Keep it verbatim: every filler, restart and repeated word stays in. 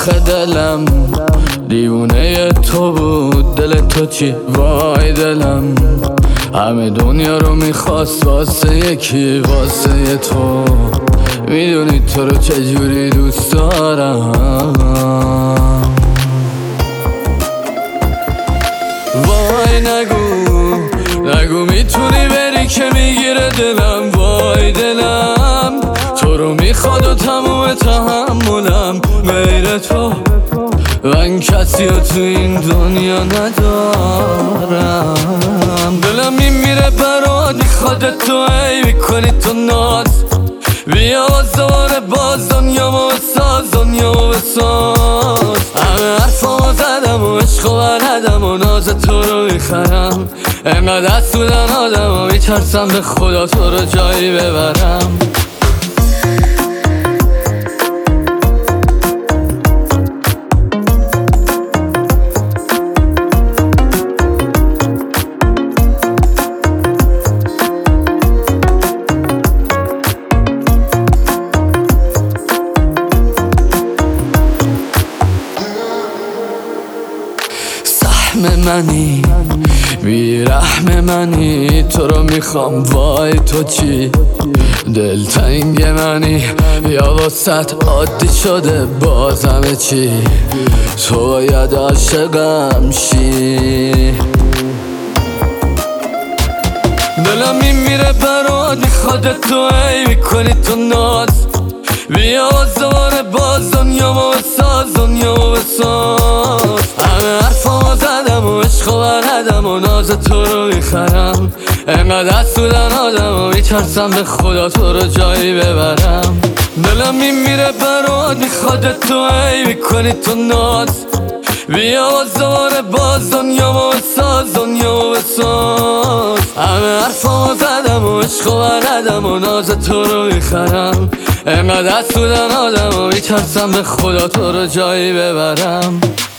آخه دلم دیوونه تو بود، دل تو چی؟ وای دلم همه دنیا رو میخواست واسه یکی، واسه تو. میدونی تو رو چجوری دوست دارم. وای نگو نگو میتونی بری که میگیره دلم. وای دلم تو رو میخواد و تموم تحملم غیر تو. من کسی رو تو این دنیا ندارم. دلم میمیره برات میخواد تو، ای میکنی تو ناز. بیا دوباره باز دنیامو بساز، دنیامو بساز. همه حرفامو زدم و عشق و بلدم و ناز تو رو میخرم. انقدر دست بودن آدم و میترسم به خدا تو رو جایی ببرم. منی بیرحم منی، تو رو میخوام. وای تو چی؟ دلتنگ منی یا واسط عادی شده بازم چی؟ تو باید عاشقم شی. دلم میمیره برات میخواد تو، ای میکنی تو ناز. بیا دوباره باز دنیامو بساز، دنیامو بساز. همه حرفامو زدم و عشق و بلدم و ناز تو رو میخرم. انقدر دست بودن آدم و میترسم به خدا تو رو جایی ببرم. دلم میمیره برات میخواد تو، ای میکنی تو ناز. بیا دوباره باز دنیامو بساز، دنیامو بساز. همه حرفامو زدم و عشق و بلدم و ناز تو رو میخرم. انقدر دست بودن آدم و میترسم به خدا تو رو جایی ببرم.